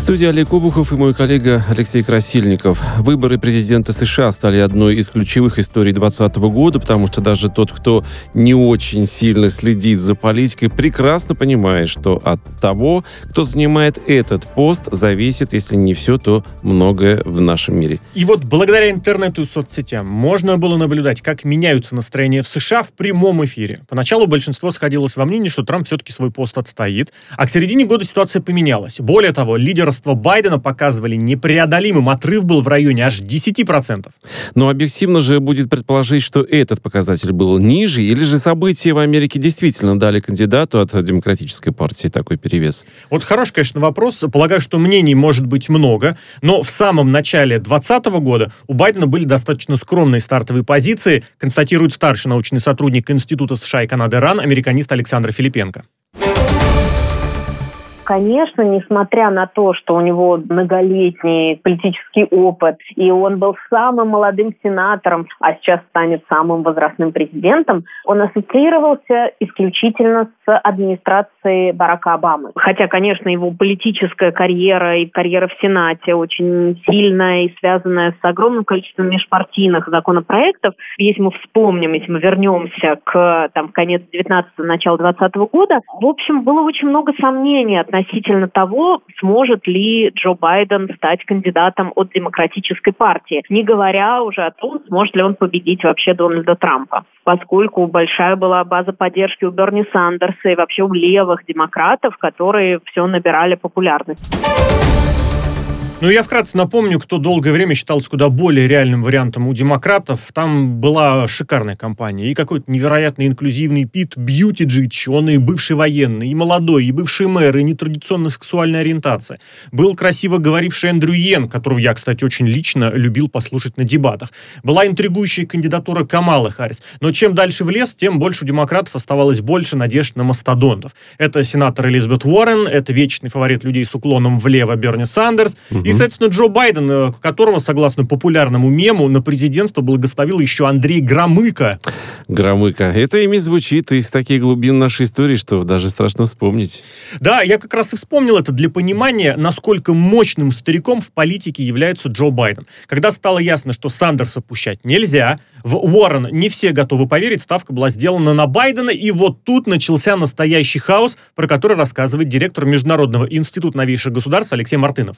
студии Олег Обухов и мой коллега Алексей Красильников. Выборы президента США стали одной из ключевых историй 2020 года, потому что даже тот, кто не очень сильно следит за политикой, прекрасно понимает, что от того, кто занимает этот пост, зависит, если не все, то многое в нашем мире. И вот благодаря интернету и соцсетям можно было наблюдать, как меняются настроения в США в прямом эфире. Поначалу большинство сходилось во мнении, что Трамп все-таки свой пост отстоит, а к середине года ситуация поменялась. Более того, лидерство Байдена показывали непреодолимым. Отрыв был в районе аж 10%. Но объективно же будет предположить, что этот показатель был ниже, или же события в Америке действительно дали кандидату от Демократической партии такой перевес? Вот хороший, конечно, вопрос. Полагаю, что мнений может быть много, но в самом начале 2020 года у Байдена были достаточно скромные стартовые позиции, констатирует старший научный сотрудник Института США и Канады РАН, американист Александр Филипенко. Конечно, несмотря на то, что у него многолетний политический опыт, и он был самым молодым сенатором, а сейчас станет самым возрастным президентом, он ассоциировался исключительно с администрацией Барака Обамы. Хотя, конечно, его политическая карьера и карьера в Сенате очень сильная и связанная с огромным количеством межпартийных законопроектов. Если мы вспомним, если мы вернемся к конец 19-го, начало 20 года, в общем, было очень много сомнений относительно того, сможет ли Джо Байден стать кандидатом от Демократической партии, не говоря уже о том, сможет ли он победить вообще Дональда Трампа, поскольку большая была база поддержки у Берни Сандерса и вообще у левых демократов, которые все набирали популярность. Ну, я вкратце напомню, кто долгое время считался куда более реальным вариантом у демократов. Там была шикарная кампания. И какой-то невероятно инклюзивный Пит Бьютиджидж, он и бывший военный, и молодой, и бывший мэр, и нетрадиционная сексуальная ориентация. Был красиво говоривший Эндрю Йен, которого я, кстати, очень лично любил послушать на дебатах. Была интригующая кандидатура Камалы Харрис. Но чем дальше в лес, тем больше у демократов оставалось больше надежд на мастодонтов. Это сенатор Элизабет Уоррен, это вечный фаворит людей с уклоном влево Берни Сандерс, и, соответственно, Джо Байден, которого, согласно популярному мему, на президентство благословил еще Андрей Громыко. Громыко. Это имя звучит из таких глубин нашей истории, что даже страшно вспомнить. Да, я как раз и вспомнил это для понимания, насколько мощным стариком в политике является Джо Байден. Когда стало ясно, что Сандерса пущать нельзя, в Уоррен не все готовы поверить, ставка была сделана на Байдена, и вот тут начался настоящий хаос, про который рассказывает директор Международного института новейших государств Алексей Мартынов.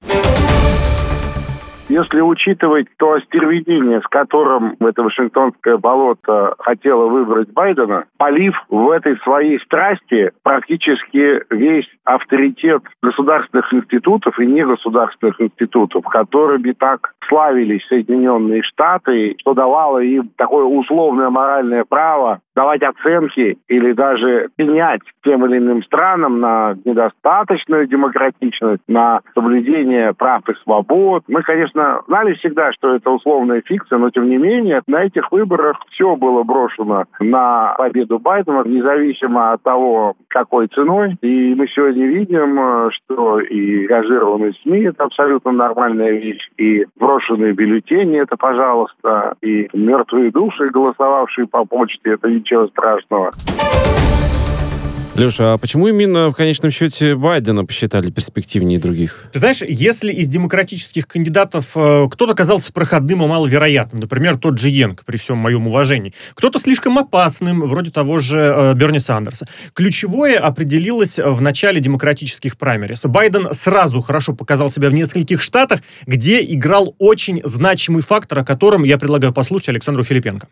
Если учитывать то остервенение, с которым это Вашингтонское болото хотело выбрать Байдена, полив в этой своей страсти практически весь авторитет государственных институтов и негосударственных институтов, которыми так славились Соединенные Штаты, что давало им такое условное моральное право давать оценки или даже пенять тем или иным странам на недостаточную демократичность, на соблюдение прав и свобод. Мы, конечно, знали всегда, что это условная фикция, но тем не менее на этих выборах все было брошено на победу Байдена, независимо от того, какой ценой. И мы сегодня видим, что и ангажированные СМИ – это абсолютно нормальная вещь, и брошенные бюллетени – это, пожалуйста, и мертвые души, голосовавшие по почте – это ничего страшного. Леша, а почему именно в конечном счете Байдена посчитали перспективнее других? Ты знаешь, если из демократических кандидатов кто-то казался проходным и маловероятным, например, тот же Йен, при всем моем уважении, кто-то слишком опасным, вроде того же Берни Сандерса. Ключевое определилось в начале демократических праймерис. Байден сразу хорошо показал себя в нескольких штатах, где играл очень значимый фактор, о котором я предлагаю послушать Александру Филипенко.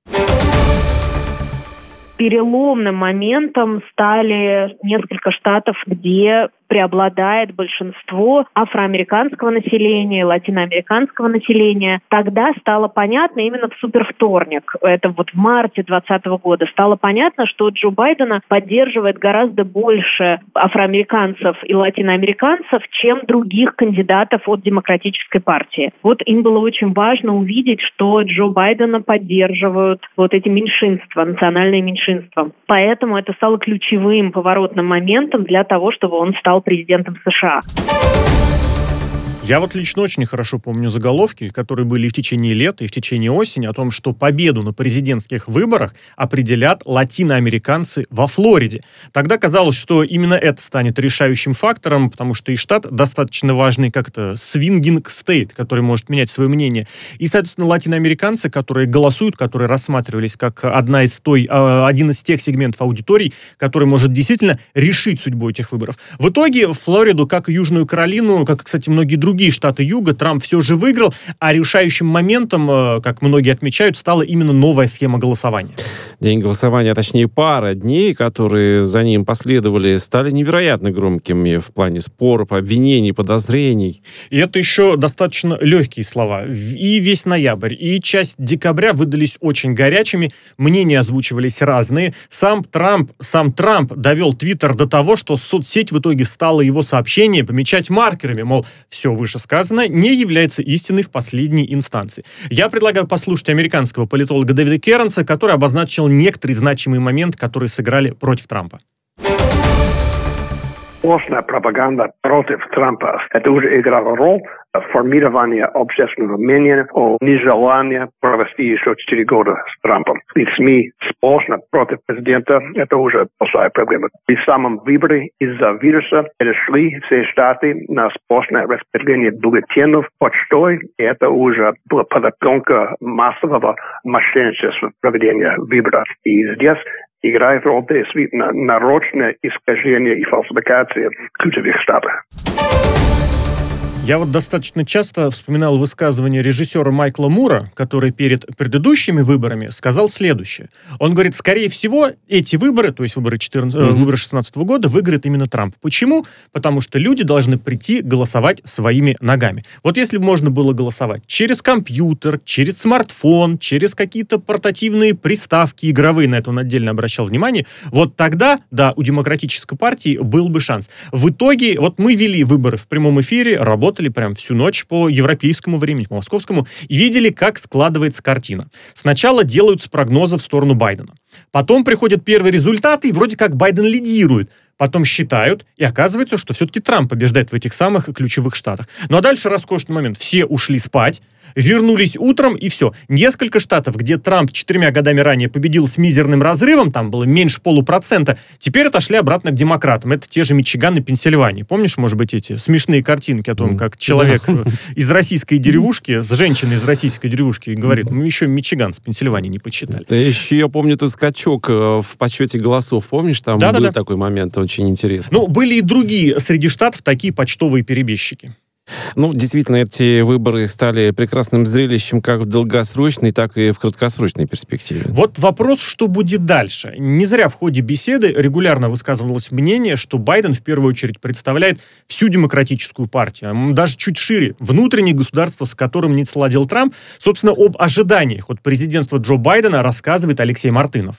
Переломным моментом стали несколько штатов, где преобладает большинство афроамериканского населения, латиноамериканского населения. Тогда стало понятно, именно в супервторник, это вот в марте 2020 года, стало понятно, что Джо Байдена поддерживает гораздо больше афроамериканцев и латиноамериканцев, чем других кандидатов от Демократической партии. Вот им было очень важно увидеть, что Джо Байдена поддерживают вот эти меньшинства, национальные меньшинства. Поэтому это стало ключевым поворотным моментом для того, чтобы он стал президентом США. Я вот лично очень хорошо помню заголовки, которые были и в течение лета, и в течение осени, о том, что победу на президентских выборах определят латиноамериканцы во Флориде. Тогда казалось, что именно это станет решающим фактором, потому что и штат достаточно важный, как это, свингинг стейт, который может менять свое мнение. И, соответственно, латиноамериканцы, которые голосуют, которые рассматривались как один из тех сегментов аудиторий, который может действительно решить судьбу этих выборов. В итоге Флориду, как и Южную Каролину, как, кстати, многие другие штаты Юга, Трамп все же выиграл, а решающим моментом, как многие отмечают, стала именно новая схема голосования. День голосования, а точнее пара дней, которые за ним последовали, стали невероятно громкими в плане споров, обвинений, подозрений. И это еще достаточно легкие слова. И весь ноябрь, и часть декабря выдались очень горячими, мнения озвучивались разные. Сам Трамп довел Твиттер до того, что соцсеть в итоге стала его сообщения помечать маркерами, мол, все вышесказанное не является истиной в последней инстанции. Я предлагаю послушать американского политолога Дэвида Кернса, который обозначил некоторые значимые моменты, которые сыграли против Трампа. Сплошная пропаганда против Трампа. Это уже играло роль формирования общественного мнения о нежелании провести еще 4 года с Трампом. И СМИ сплошно против президента. Это уже большая проблема. И в самом выборе из-за вируса перешли все штаты на сплошное распределение бюллетенов почтой. И это уже была подготовка массового мошенничества проведения выбора. И здесь играет роль действительно нарочное искажение и фальсификация ключевых штатов. Я вот достаточно часто вспоминал высказывание режиссера Майкла Мура, который перед предыдущими выборами сказал следующее. Он говорит, скорее всего, эти выборы, то есть выборы 2016 года, выиграет именно Трамп. Почему? Потому что люди должны прийти голосовать своими ногами. Вот если бы можно было голосовать через компьютер, через смартфон, через какие-то портативные приставки игровые, на это он отдельно обращал внимание, вот тогда, да, у Демократической партии был бы шанс. В итоге, вот мы вели выборы в прямом эфире, работали прям всю ночь по европейскому времени, по московскому, и видели, как складывается картина. Сначала делаются прогнозы в сторону Байдена. Потом приходят первые результаты, и вроде как Байден лидирует. Потом считают, и оказывается, что все-таки Трамп побеждает в этих самых ключевых штатах. Ну а дальше роскошный момент. Все ушли спать, вернулись утром, и все. Несколько штатов, где Трамп 4 годами ранее победил с мизерным разрывом, там было меньше 0,5%, теперь отошли обратно к демократам. Это те же Мичиган и Пенсильвания. Помнишь, может быть, эти смешные картинки о том, как человек из российской деревушки, с женщиной из российской деревушки говорит, мы еще Мичиган с Пенсильванией не почитали. Еще я помню тот скачок в подсчете голосов. Помнишь, там был такой момент, очень интересный. Ну, были и другие среди штатов такие почтовые перебежчики. Ну, действительно, эти выборы стали прекрасным зрелищем как в долгосрочной, так и в краткосрочной перспективе. Вот вопрос, что будет дальше. Не зря в ходе беседы регулярно высказывалось мнение, что Байден в первую очередь представляет всю демократическую партию, даже чуть шире, внутреннее государство, с которым не сладил Трамп. Собственно, об ожиданиях от президентства Джо Байдена рассказывает Алексей Мартынов.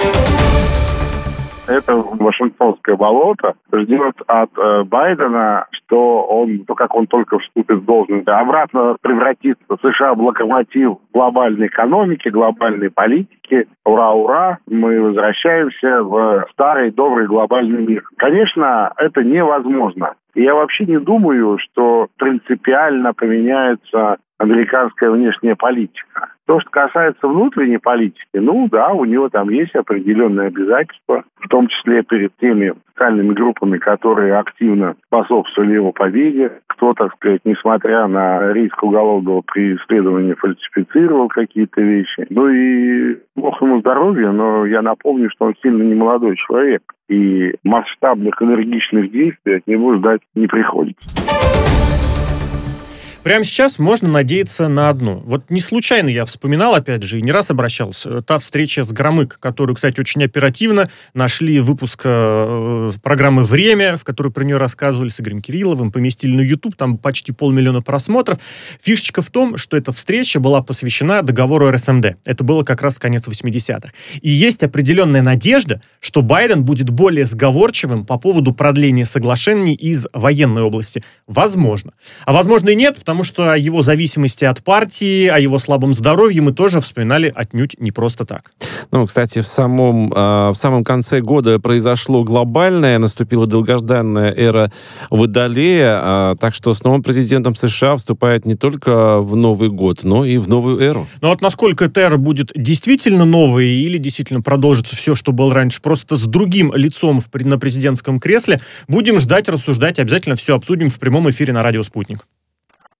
Это Вашингтонское болото ждет от Байдена, что он, как он только вступит в должность, обратно превратит США в локомотив глобальной экономики, глобальной политики. Ура, ура! Мы возвращаемся в старый добрый глобальный мир. Конечно, это невозможно. Я вообще не думаю, что принципиально поменяется американская внешняя политика. То, что касается внутренней политики, ну да, у него там есть определенные обязательства, в том числе перед теми социальными группами, которые активно способствовали его победе. Кто, так сказать, несмотря на риск уголовного преследования, фальсифицировал какие-то вещи. Ну и бог ему здоровья, но я напомню, что он сильно не молодой человек. И масштабных энергичных действий от него ждать не приходится. Прямо сейчас можно надеяться на одно. Вот не случайно я вспоминал, опять же, и не раз обращался, та встреча с Громыко, которую, кстати, очень оперативно нашли выпуск программы «Время», в которой про нее рассказывали с Игорем Кирилловым, поместили на YouTube, там почти 500 000 просмотров. Фишечка в том, что эта встреча была посвящена договору РСМД. Это было как раз конец 80-х. И есть определенная надежда, что Байден будет более сговорчивым по поводу продления соглашений из военной области. Возможно. А возможно и нет, потому потому что о его зависимости от партии, о его слабом здоровье мы тоже вспоминали отнюдь не просто так. Ну, кстати, в самом конце года произошло глобальное, наступила долгожданная эра Водолея, так что с новым президентом США вступает не только в Новый год, но и в новую эру. Но вот насколько эта эра будет действительно новой или действительно продолжится все, что было раньше, просто с другим лицом на президентском кресле, будем ждать, рассуждать, обязательно все обсудим в прямом эфире на радио «Спутник».